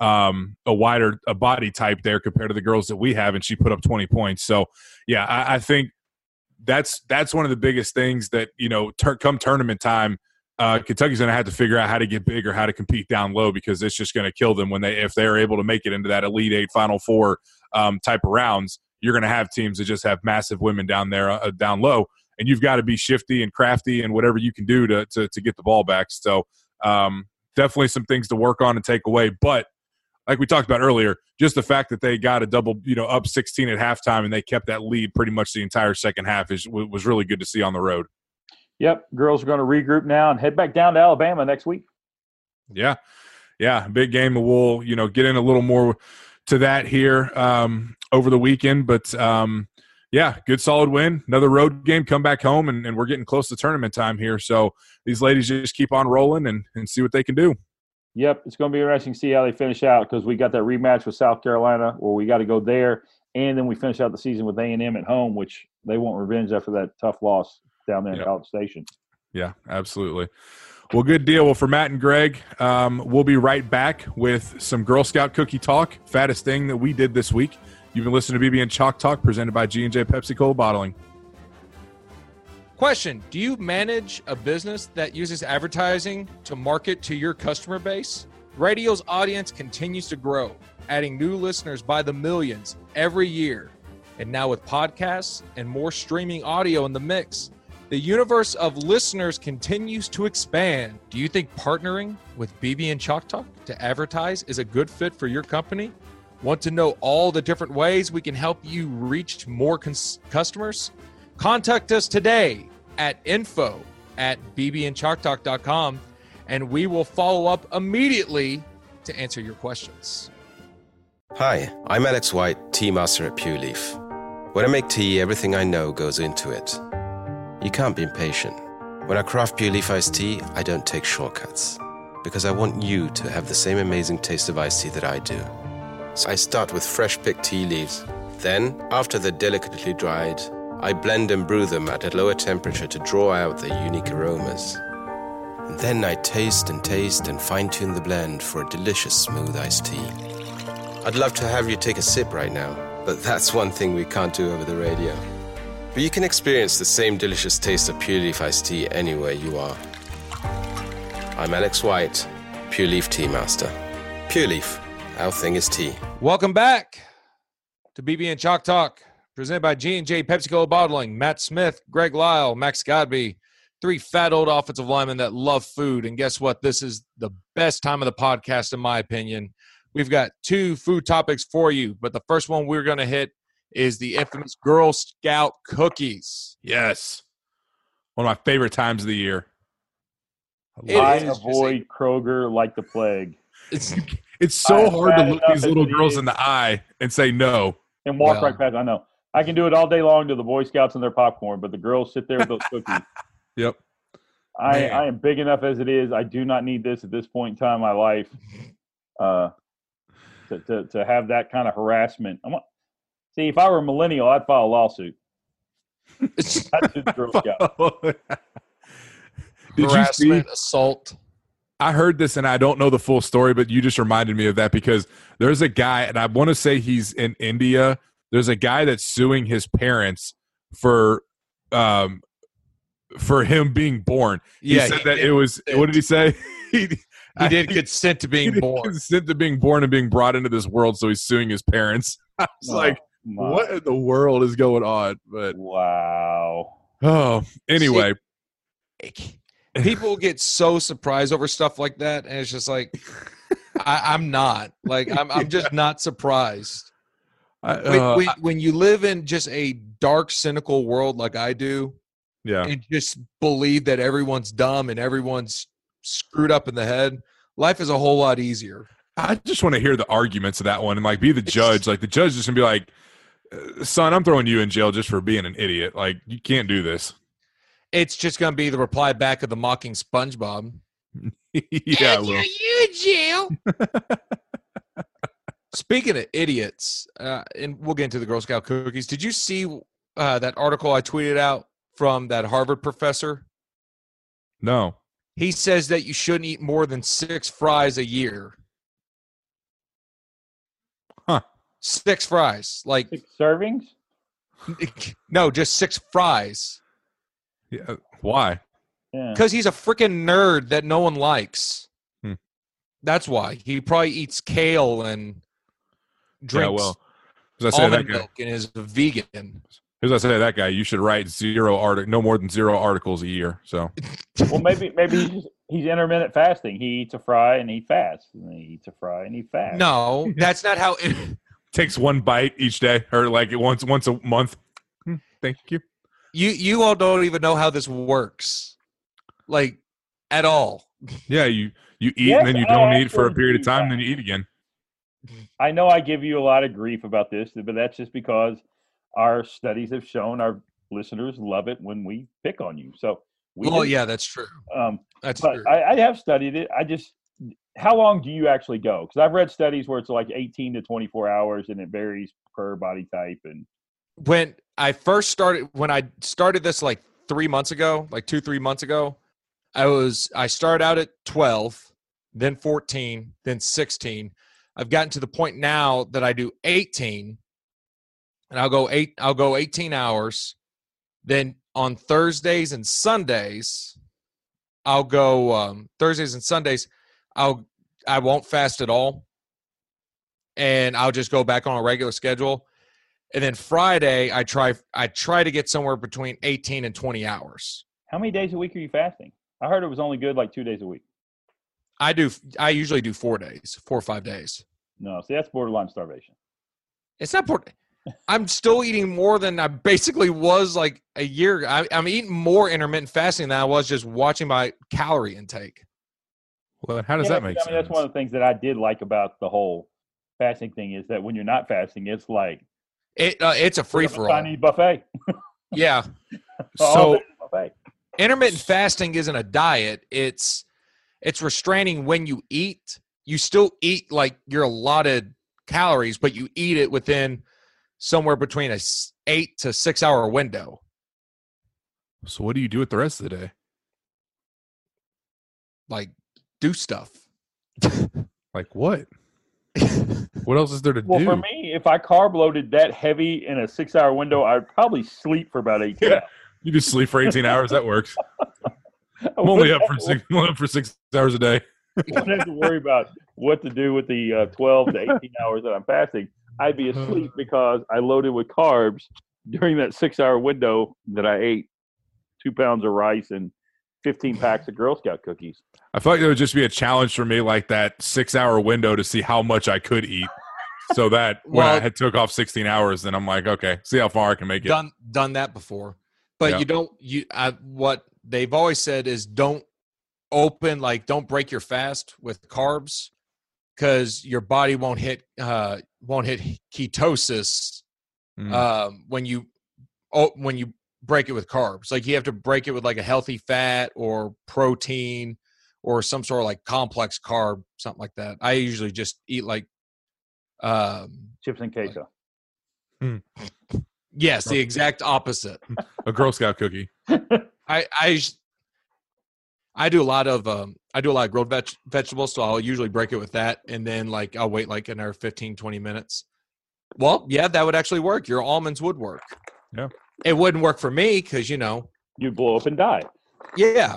um, a wider a body type there compared to the girls that we have, and she put up twenty points. So, yeah, I, I think that's that's one of the biggest things that, you know, ter- come tournament time, uh, Kentucky's going to have to figure out how to get big or how to compete down low, because it's just going to kill them when they if they're able to make it into that Elite Eight, Final Four um, type of rounds. You're going to have teams that just have massive women down there, uh, down low, and you've got to be shifty and crafty and whatever you can do to to, to get the ball back. So um, definitely some things to work on and take away. But like we talked about earlier, just the fact that they got a double, you know, up sixteen at halftime and they kept that lead pretty much the entire second half is was really good to see on the road. Yep, girls are going to regroup now and head back down to Alabama next week. Yeah, yeah, big game. We'll, you know, get in a little more to that here um, over the weekend. But, um, yeah, good solid win. Another road game, come back home, and, and we're getting close to tournament time here. So these ladies just keep on rolling and, and see what they can do. Yep, it's going to be interesting to see how they finish out, because we got that rematch with South Carolina where we got to go there, and then we finish out the season with A and M at home, which they want revenge after that tough loss down there in Yep. College Station. Yeah, absolutely. Well, good deal. Well, for Matt and Greg, um, we'll be right back with some Girl Scout cookie talk, fattest thing that we did this week. You've been listening to B B and Chalk Talk, presented by G and J Pepsi Cola Bottling. Question: do you manage a business that uses advertising to market to your customer base? Radio's audience continues to grow, adding new listeners by the millions every year. And now with podcasts and more streaming audio in the mix, the universe of listeners continues to expand. Do you think partnering with B B and Chalk Talk to advertise is a good fit for your company? Want to know all the different ways we can help you reach more cons- customers? Contact us today at info at b b and chalk talk dot com, and we will follow up immediately to answer your questions. Hi, I'm Alex White, tea master at Pure Leaf. When I make tea, everything I know goes into it. You can't be impatient. When I craft Pure Leaf iced tea, I don't take shortcuts, because I want you to have the same amazing taste of iced tea that I do. So I start with fresh picked tea leaves. Then, after they're delicately dried, I blend and brew them at a lower temperature to draw out their unique aromas. And then I taste and taste and fine-tune the blend for a delicious smooth iced tea. I'd love to have you take a sip right now, but that's one thing we can't do over the radio. But you can experience the same delicious taste of Pure Leaf iced tea anywhere you are. I'm Alex White, Pure Leaf Tea Master. Pure Leaf, our thing is tea. Welcome back to B B and Chalk Talk, presented by G and J Pepsi Cola Bottling. Matt Smith, Greg Lyle, Max Godby, three fat old offensive linemen that love food. And guess what? This is the best time of the podcast, in my opinion. We've got two food topics for you, but the first one we're going to hit is the infamous Girl Scout cookies. Yes. One of my favorite times of the year. It I is avoid just Kroger like the plague. It's, It's so I'm hard to bad look enough these as little it girls is. in the eye and say no. And walk Well. right past. I know. I can do it all day long to the Boy Scouts and their popcorn, but the girls sit there with those cookies. Yep. I, Man. I am big enough as it is. I do not need this at this point in time in my life uh, to, to, to have that kind of harassment. I'm, see, if I were a millennial, I'd file a lawsuit. I'd do the Girl Scout. Did you see? harassment, assault. I heard this and I don't know the full story, but you just reminded me of that because there's a guy, and I want to say he's in India. There's a guy that's suing his parents for um for him being born. He Yeah, said he that did it was consent. what did he say? he, He did consent to he being did born. consent to being born and being brought into this world, so he's suing his parents. I was Oh, like, my- what in the world is going on? But Wow. oh, anyway. People get so surprised over stuff like that, and it's just like I, I'm not. Like I'm I'm just not surprised. I, When, uh, when, when you live in just a dark, cynical world like I do, yeah. and just believe that everyone's dumb and everyone's screwed up in the head, life is a whole lot easier. I just want to hear the arguments of that one and like be the judge. Like the judge is just gonna be like, "Uh, son, I'm throwing you in jail just for being an idiot. Like you can't do this. It's just going to be the reply back of the mocking SpongeBob. Yeah, well, you in jail. Speaking of idiots, uh, and we'll get into the Girl Scout cookies. Did you see uh, that article I tweeted out from that Harvard professor? no. He says that you shouldn't eat more than six fries a year. Six fries. Like Six servings? no, just six fries. Yeah. Why? Yeah. Because he's a freaking nerd that no one likes. Hmm. That's why. He probably eats kale and drinks Yeah, well, as I say, that almond guy, milk and is a vegan. as I say, that guy, you should write zero artic, no more than zero articles a year. So, Well, maybe maybe he's just, he's intermittent fasting. He eats a fry and he fasts, and then he eats a fry and he fasts. No, that's not how it. takes one bite each day, or like once once a month. Hmm, thank you. You you all don't even know how this works, like at all. Yeah, you you eat Yes, and then you I don't eat for a actually period of do time, that. then you eat again. I know I give you a lot of grief about this, but that's just because our studies have shown our listeners love it when we pick on you. So, we Well, did- yeah, that's true. Um, That's but true. I, I have studied it. I just, how long do you actually go? Because I've read studies where it's like eighteen to twenty-four hours, and it varies per body type. And When I first started, when I started this like three months ago, like two three months ago, I was I started out at twelve, then fourteen, then sixteen. I've gotten to the point now that I do eighteen, and I'll go eight. I'll go eighteen hours. Then on Thursdays and Sundays, I'll go um, Thursdays and Sundays. I'll I won't fast at all, and I'll just go back on a regular schedule. And then Friday, I try I try to get somewhere between eighteen and twenty hours. how many days a week are you fasting? I heard it was only good like two days a week. I do. I usually do four days, four or five days. No, see, that's borderline starvation. It's not. Port- I'm still eating more than I basically was like a year. I, I'm eating more intermittent fasting than I was just watching my calorie intake. Well, how does Yeah, that make I mean, sense? that's one of the things that I did like about the whole fasting thing is that when you're not fasting, it's like It uh, it's a free for all. Chinese buffet. Yeah. All So- day buffet. Intermittent fasting isn't a diet. It's it's restraining when you eat. You still eat like your allotted calories, but you eat it within somewhere between a s- eight to six hour window. So what do you do with the rest of the day? Like do stuff. Like what? What else is there to Well, do? for me, if I carb loaded that heavy in a six-hour window, I'd probably sleep for about eighteen Yeah. hours. You just sleep for eighteen hours. That works. I I'm only wouldn't up for have- six. I'm only up for six hours a day. wouldn't have to worry about what to do with the uh, twelve to eighteen hours that I'm fasting. I'd be asleep because I loaded with carbs during that six-hour window that I ate two pounds of rice and fifteen packs of Girl Scout cookies. I feel like there would just be a challenge for me, like that six-hour window, to see how much I could eat. So that when I Well- had took off sixteen hours, then I'm like, okay, see how far I can make it. Done done that before. But Yeah. you don't you I, what they've always said is don't open like don't break your fast with carbs because your body won't hit uh won't hit ketosis Mm. um when you oh, when you break it with carbs. Like you have to break it with like a healthy fat or protein or some sort of like complex carb, something like that. I usually just eat like um Chips and queso. yes, the exact opposite. A Girl Scout cookie. I I I do a lot of um I do a lot of grilled veg- vegetables, so I'll usually break it with that, and then like I'll wait like another fifteen, twenty minutes. Well, yeah, that would actually work. Your almonds would work. Yeah. It wouldn't work for me because you know, You'd blow up and die. yeah.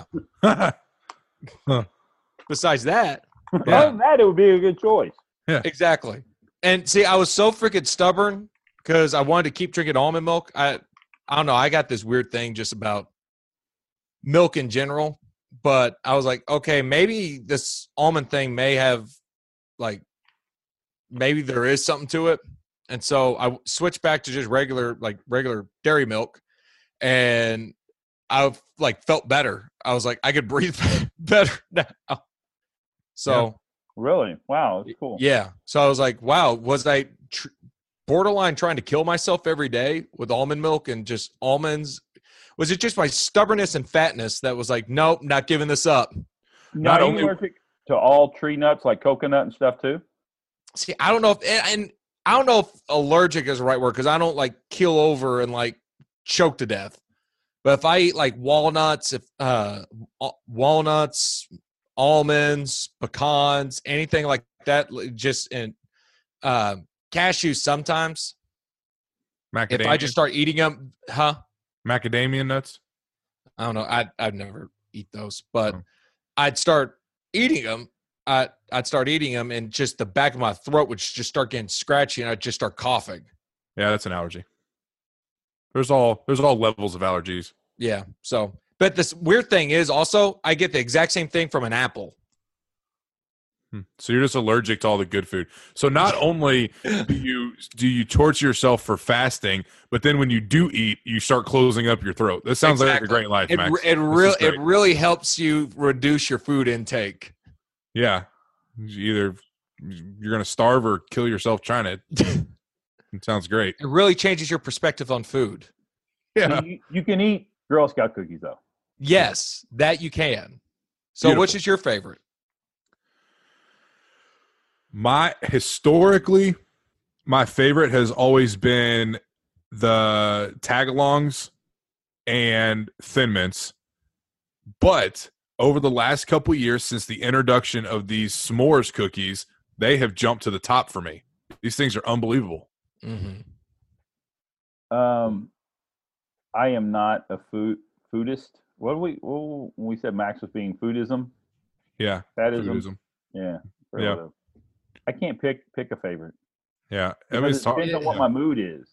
Besides that, Other than that, it would be a good choice. exactly. And see, I was so freaking stubborn because I wanted to keep drinking almond milk. I I don't know. I got this weird thing just about milk in general, but I was like, okay, maybe this almond thing may have like maybe there is something to it. And so I switched back to just regular like regular dairy milk, and I like felt better. I was like, I could breathe better now. So Really? Wow, that's cool. yeah. So I was like, wow, was I tr- borderline trying to kill myself every day with almond milk and just almonds? Was it just my stubbornness and fatness that was like, nope, not giving this up? Now, Not are you only- allergic to all tree nuts like coconut and stuff too? See, I don't know if, and, and I don't know if allergic is the right word because I don't like keel over and like choke to death. But if I eat like walnuts, if uh, walnuts, almonds, pecans, anything like that, just and uh, cashews sometimes. Macadamia. If I just start eating them, huh? Macadamia nuts. I don't know. I I'd never eat those, but Oh. I'd start eating them. I I'd start eating them, and just the back of my throat would just start getting scratchy, and I'd just start coughing. Yeah, that's an allergy. There's all there's all levels of allergies. Yeah. So, but this weird thing is also I get the exact same thing from an apple. Hmm. So you're just allergic to all the good food. So not only do you do you torture yourself for fasting, but then when you do eat, you start closing up your throat. This sounds Exactly. like a great life, It Max. it This really is great. it really helps you reduce your food intake. Yeah. Either you're going to starve or kill yourself trying to. It sounds great. It really changes your perspective on food. Yeah. So you, you can eat Girl Scout cookies though. Yes, that you can. So, Beautiful. which is your favorite? My historically, my favorite has always been the tagalongs and Thin Mints. But over the last couple of years, since the introduction of these s'mores cookies, they have jumped to the top for me. These things are unbelievable. Mm-hmm. Um, I am not a food foodist. What do we what, when we said Max was being foodism? Yeah. Fatism? Foodism. Yeah. or Yeah. whatever. I can't pick pick a favorite. Yeah. I mean, Because it's it hard. depends on what my mood is.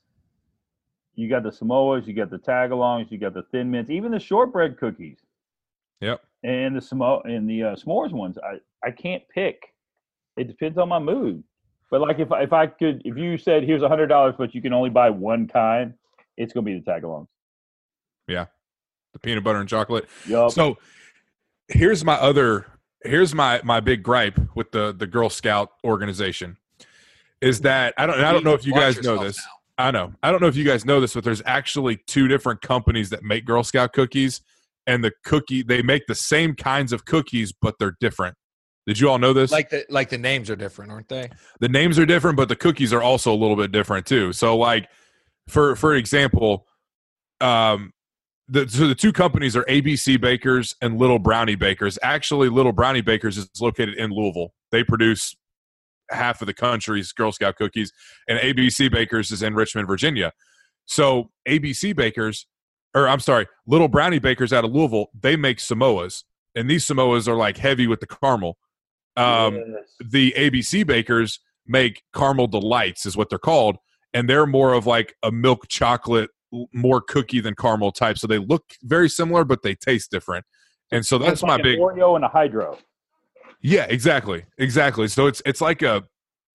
You got the Samoas, you got the tagalongs, you got the Thin Mints, even the shortbread cookies. Yep. And the Samo and the uh, s'mores ones. I, I can't pick. It depends on my mood. But like if I, if I could, if you said here's a hundred dollars, but you can only buy one kind, it's gonna be the tagalongs. Yeah. The peanut butter and chocolate. Yup. So here's my other here's my my big gripe with the the Girl Scout organization is that I don't I don't know if you Watch guys know yourself this. now. I know. I don't know if you guys know this, but there's actually two different companies that make Girl Scout cookies, and the cookie they make the same kinds of cookies, but they're different. Did you all know this? Like the like the names are different, aren't they? The names are different, but the cookies are also a little bit different too. So, like for for example, um, the so the two companies are A B C Bakers and Little Brownie Bakers. Actually, Little Brownie Bakers is located in Louisville. They produce half of the country's Girl Scout cookies, and A B C Bakers is in Richmond, Virginia. So A B C Bakers, or I'm sorry, Little Brownie Bakers out of Louisville, they make Samoas, and these Samoas are like heavy with the caramel. Um, Yes. The A B C Bakers make Caramel Delights, is what they're called, and they're more of like a milk chocolate, more cookie than caramel type. So they look very similar, but they taste different. And so that's It's my like big. an Oreo and a Hydro. Yeah, exactly. Exactly. So it's it's like a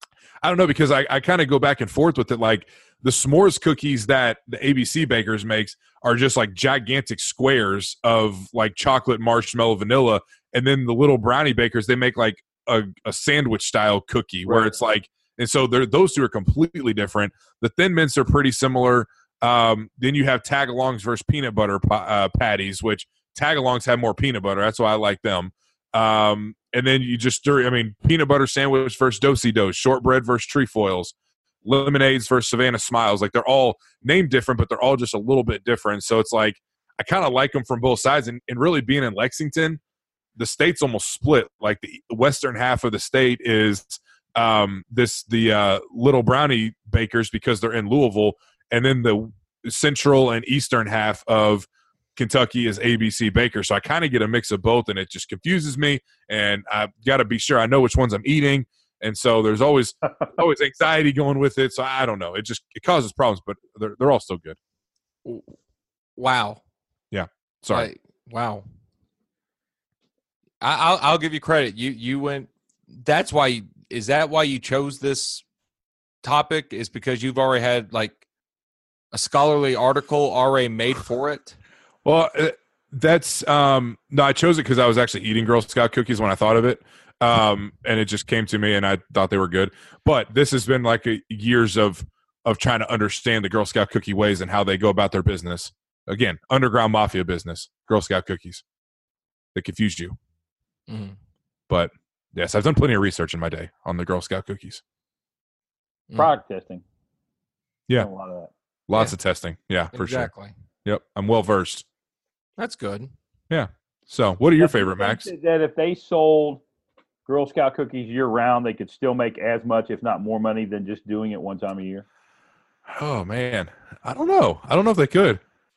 I don't know, because I, I kind of go back and forth with it. Like the s'mores cookies that the A B C Bakers makes are just like gigantic squares of like chocolate, marshmallow, vanilla. And then the Little Brownie Bakers, they make like a, a sandwich style cookie where Right. it's like, and so they're, those two are completely different. The Thin Mints are pretty similar. Um, then you have tagalongs versus peanut butter pa- uh, patties, which tagalongs have more peanut butter. That's why I like them. Um, and then you just stir, I mean, peanut butter sandwich versus do-si-dos, shortbread versus trefoils, lemonades versus Savannah Smiles. Like they're all named different, but they're all just a little bit different. So it's like, I kind of like them from both sides. And, and really being in Lexington, the state's almost split. Like the western half of the state is um, this, the uh, Little Brownie Bakers because they're in Louisville. And then the central and eastern half of Kentucky is A B C Baker. So I kind of get a mix of both, and it just confuses me. And I've got to be sure I know which ones I'm eating. And so there's always always anxiety going with it. So I don't know. It just it causes problems, but they're they're all still good. Wow. Sorry. Like, wow. I, I'll I'll give you credit. You you went. That's why. You, is that why you chose this topic? Is because you've already had like a scholarly article already made for it? Well, uh, that's um, no. I chose it because I was actually eating Girl Scout cookies when I thought of it, um, and it just came to me, and I thought they were good. But this has been like a, years of of trying to understand the Girl Scout cookie ways and how they go about their business. Again, underground mafia business, Girl Scout cookies. They confused you, Mm-hmm. but yes, I've done plenty of research in my day on the Girl Scout cookies. Product testing. Yeah. A lot of that. Lots Yeah. of testing. Yeah, for Exactly. sure. Yep, I'm well versed. That's good. So, what are your Now, do you favorite, think Max? That if they sold Girl Scout cookies year round, they could still make as much, if not more money than just doing it one time a year? Oh man, I don't know. I don't know if they could.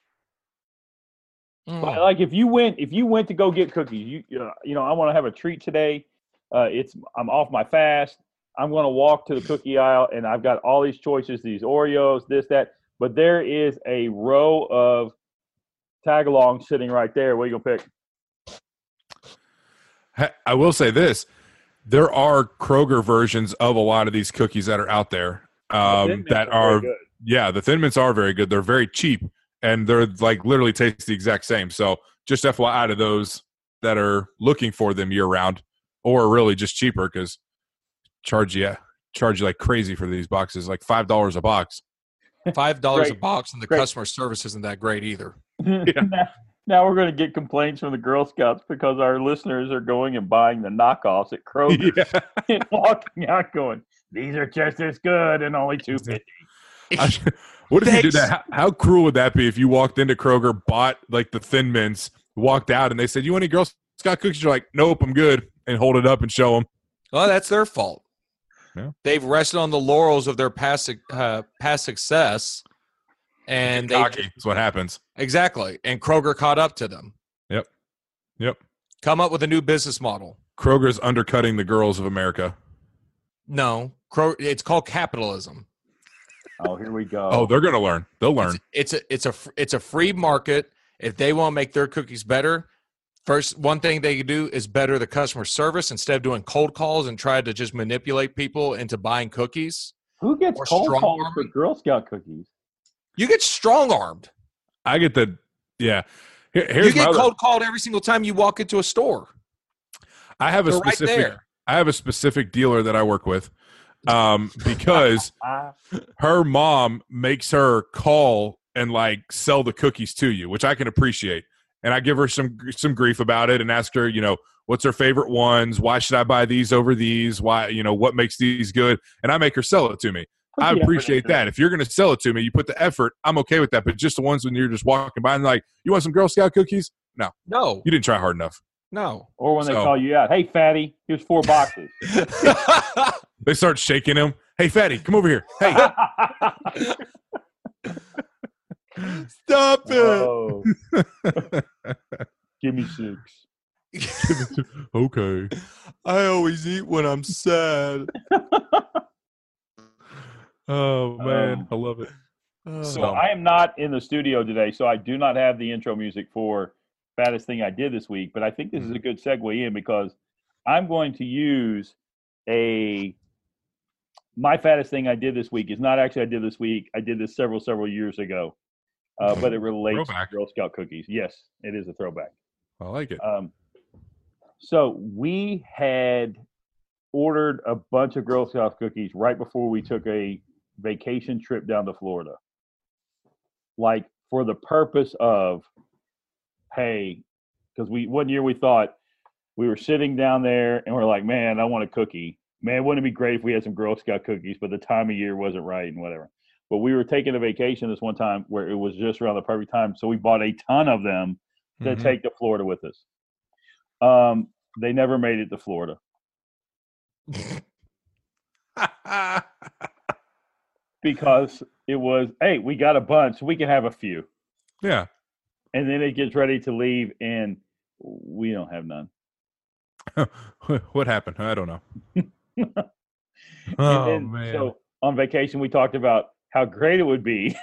Like, like if you went, if you went to go get cookies, you you know, you know I want to have a treat today. Uh, it's I'm off my fast. I'm going to walk to the cookie aisle, and I've got all these choices, these Oreos, this, that. But there is a row of tag-alongs sitting right there. What are you going to pick? I will say this. There are Kroger versions of a lot of these cookies that are out there um, that are, are yeah, the Thin Mints are very good. They're very cheap, and they're like literally taste the exact same. So just F Y I to those that are looking for them year-round or really just cheaper because charge you, charge you like crazy for these boxes, like five dollars a box. five dollars a box, and the great. Customer service isn't that great either. Yeah. now, now we're going to get complaints from the Girl Scouts because our listeners are going and buying the knockoffs at Kroger yeah. and walking out going, these are just as good and only two fifty. What if Thanks. you did that? How, how cruel would that be if you walked into Kroger, bought like the Thin Mints, walked out, and they said, you want any Girl Scout cookies? You're like, nope, I'm good, and hold it up and show them. Well, that's their fault. Yeah. They've rested on the laurels of their past uh, past success, and they that's what happens. Exactly. And Kroger caught up to them. Yep. Yep. Come up with a new business model. Kroger's undercutting the girls of America. No, Kroger, it's called capitalism. Oh, here we go. Oh, they're going to learn. They'll learn. It's, it's a it's a it's a free market. If they want to make their cookies better, first, one thing they can do is better the customer service instead of doing cold calls and try to just manipulate people into buying cookies. Who gets cold calls for Girl Scout cookies? You get strong-armed. I get the – yeah. Here, here's you get my cold called every single time you walk into a store. I have They're a specific right – I have a specific dealer that I work with um, because her mom makes her call and, like, sell the cookies to you, which I can appreciate. And I give her some some grief about it and ask her, you know, what's her favorite ones? Why should I buy these over these? Why, you know, what makes these good? And I make her sell it to me. I appreciate that. If you're going to sell it to me, you put the effort, I'm okay with that. But just the ones when you're just walking by and like, you want some Girl Scout cookies? No. No. You didn't try hard enough. No. Or when so, they call you out, hey, fatty, here's four boxes. They start shaking him. Hey, fatty, come over here. Hey. Stop it. Oh. Give me six. Okay. I always eat when I'm sad. Oh, man. Um, I love it. So I am not in the studio today, so I do not have the intro music for Fattest Thing I Did This Week, but I think this is a good segue in because I'm going to use a – my fattest thing I did this week is not actually I did this week. I did this several, several years ago, uh, but it relates throwback. to Girl Scout cookies. Yes, it is a throwback. I like it. Um, so we had ordered a bunch of Girl Scout cookies right before we took a vacation trip down to Florida. Like for the purpose of, hey, because we one year we thought we were sitting down there and we're like, man, I want a cookie. Man, wouldn't it be great if we had some Girl Scout cookies, but the time of year wasn't right and whatever. But we were taking a vacation this one time where it was just around the perfect time. So we bought a ton of them to mm-hmm. take to Florida with us. Um, they never made it to Florida. Because it was, hey, we got a bunch. We can have a few. Yeah. And then it gets ready to leave, and we don't have none. What happened? I don't know. Oh, then, man. So on vacation, we talked about how great it would be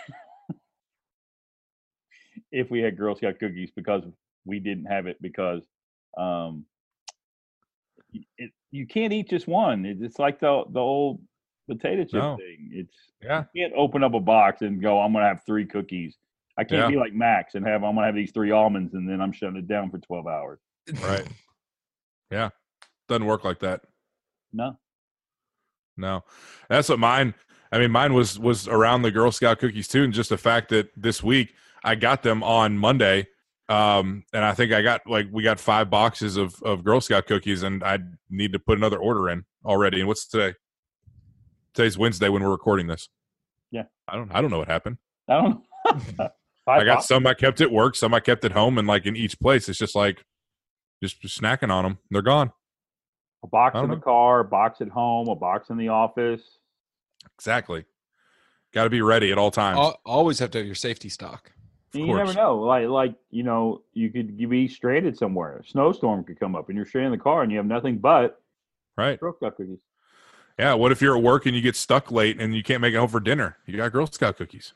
if we had Girl Scout cookies because we didn't have it because um, it, you can't eat just one. It, it's like the the old potato chip no. thing. It's yeah. You can't open up a box and go, I'm going to have three cookies. I can't yeah. be like Max and have, I'm going to have these three almonds and then I'm shutting it down for twelve hours. Right. Yeah. Doesn't work like that. No. No. That's what mine, I mean, mine was, was around the Girl Scout cookies too. And just the fact that this week I got them on Monday. Um, and I think I got like, we got five boxes of, of Girl Scout cookies and I need to put another order in already. And what's today? Today's Wednesday when we're recording this. Yeah. I don't, I don't know what happened. I don't know. I got some I kept at work, some I kept at home, and like in each place, it's just like just, just snacking on them. They're gone. A box I in don't the know. car, a box at home, a box in the office. Exactly. Got to be ready at all times. Al- Always have to have your safety stock. And Of you never course. know. Like, like you know, you could be stranded somewhere. A snowstorm could come up, and you're stranded in the car, and you have nothing but Right. Girl Scout cookies. Yeah. What if you're at work and you get stuck late and you can't make it home for dinner? You got Girl Scout cookies.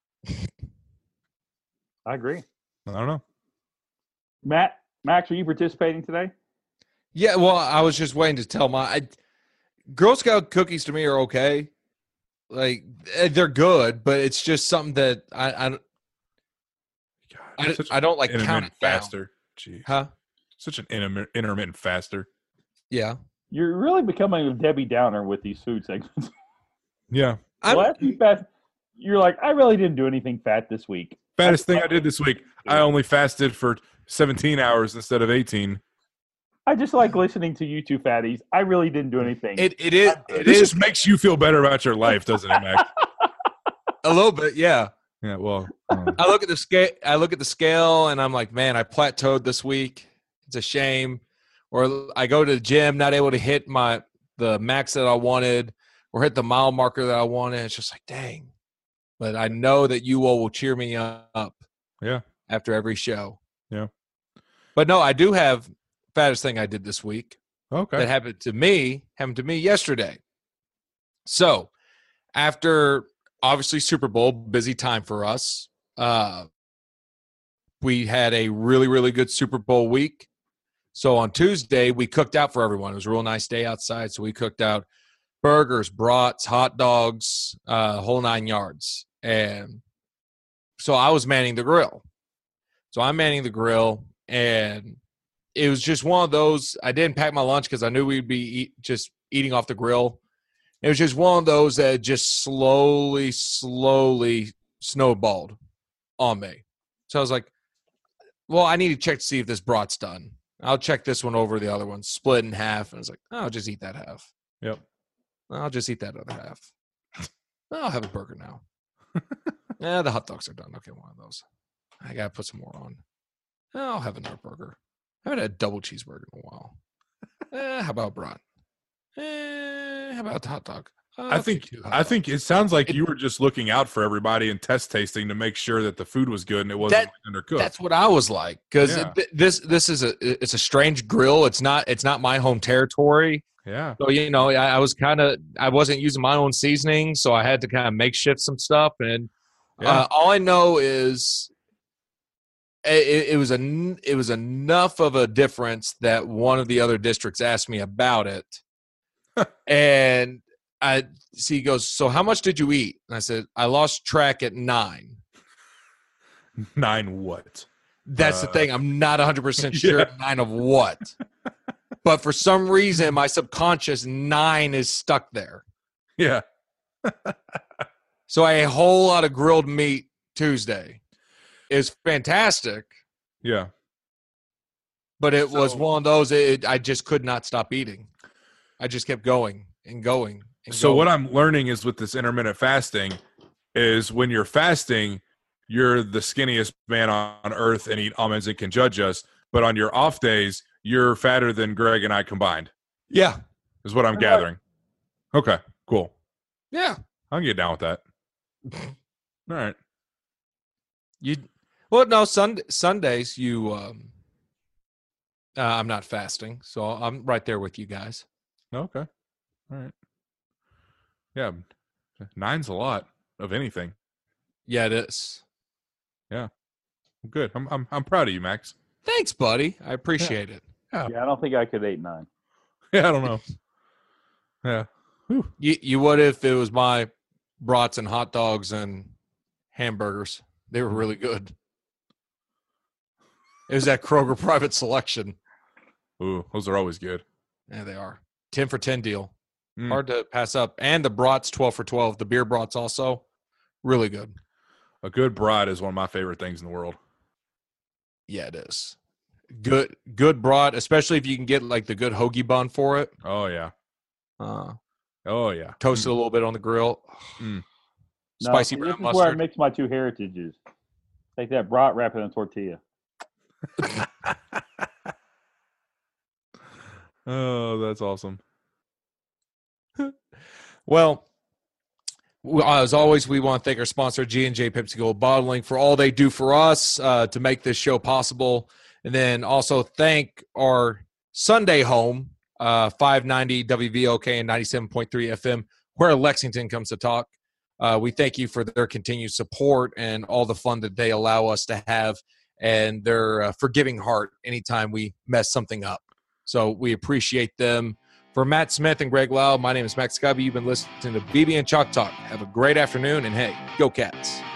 I agree. I don't know. Matt, Max, are you participating today? Yeah, well, I was just waiting to tell my I, Girl Scout cookies to me are okay. Like eh, they're good, but it's just something that I I, don't- God, I, such I don't like an count intermittent it down. faster. Jeez. Huh? Such an intermi- intermittent faster. Yeah. You're really becoming a Debbie Downer with these food segments. Yeah. I'm, Well, after you fast, you're like, I really didn't do anything fat this week. Fattest thing I did this week. I only fasted for seventeen hours instead of eighteen. I just like listening to you two fatties. I really didn't do anything. it it is it This is just makes you feel better about your life, doesn't it, Max? a little bit, yeah. Yeah, well, uh, I look at the scale. I look at the scale, and I'm like, man, I plateaued this week. It's a shame. Or I go to the gym, not able to hit my the max that I wanted, or hit the mile marker that I wanted. It's just like, dang. But I know that you all will cheer me up. Yeah. After every show. Yeah. But no, I do have fattest thing I did this week. okay. That happened to me. Happened to me yesterday. So after obviously Super Bowl, busy time for us. Uh, we had a really, really good Super Bowl week. So on Tuesday, we cooked out for everyone. It was a real nice day outside. So we cooked out burgers, brats, hot dogs, uh, whole nine yards. And so I was manning the grill. So I'm manning the grill, and it was just one of those. I didn't pack my lunch because I knew we'd be eat, just eating off the grill. It was just one of those that just slowly, slowly snowballed on me. So I was like, well, I need to check to see if this brat's done. I'll check this one over the other one, split in half. And I was like, oh, I'll just eat that half. Yep. I'll just eat that other half. I'll have a burger now. Yeah, the hot dogs are done. Okay, one of those. I got to put some more on. I'll have another burger. I haven't had a double cheeseburger in a while. Eh, how about brat? Eh, how about the hot dog? I think I think it sounds like you were just looking out for everybody and test tasting to make sure that the food was good and it wasn't That- undercooked. That's what I was like, because Yeah. th- this this is a it's a strange grill. It's not it's not my home territory. yeah. So you know, I, I was kind of I wasn't using my own seasoning, so I had to kind of makeshift some stuff. And Yeah. uh, all I know is it, it was a it was enough of a difference that one of the other districts asked me about it, and I see he goes, so how much did you eat? And I said, I lost track at nine. Nine what? That's the Uh, thing. I'm not one hundred percent sure yeah. nine of what. But for some reason, my subconscious nine is stuck there. Yeah. So I ate a whole lot of grilled meat Tuesday. It was fantastic, Yeah. but it was So- one of those, it, I just could not stop eating. I just kept going and going. And So going. what I'm learning is with this intermittent fasting is when you're fasting, you're the skinniest man on, on earth and eat almonds and can judge us. But on your off days, you're fatter than Greg and I combined, Yeah. is what I'm gathering. Okay, cool. Yeah. I can get down with that. All right. You well, no, Sunday, Sundays you um uh, I'm not fasting, so I'm right there with you guys. Okay. All right. Yeah. Nine's a lot of anything. Yeah, it is. Good. I'm I'm I'm proud of you, Max. Thanks, buddy. I appreciate it. Yeah, I don't think I could eight nine. Yeah, I don't know. Yeah. You you would if it was my brats and hot dogs and hamburgers. They were really good. It was that Kroger private selection. Ooh, those are always good. Yeah, they are. ten for ten deal. Mm. Hard to pass up. And the brats twelve for twelve. The beer brats also really good. A good brat is one of my favorite things in the world. Yeah, it is. Good good brat, especially if you can get like the good hoagie bun for it. Oh yeah. Uh, Oh yeah. toast it a little bit on the grill. Mm. No, Spicy see, brown this is where I mustard. mix my two heritages. Take that brat, wrap it in a tortilla. Oh, that's awesome. Well, as always, we want to thank our sponsor, G and J Pepsi Gold Bottling, for all they do for us uh, to make this show possible. And then also thank our Sunday home, uh, five ninety W V O K and ninety-seven point three F M, where Lexington comes to talk. Uh, we thank you for their continued support and all the fun that they allow us to have, and their uh, forgiving heart anytime we mess something up. So we appreciate them. For Matt Smith and Greg Lau, my name is Max Cubby. You've been listening to B B and Chalk Talk. Have a great afternoon, and hey, go Cats.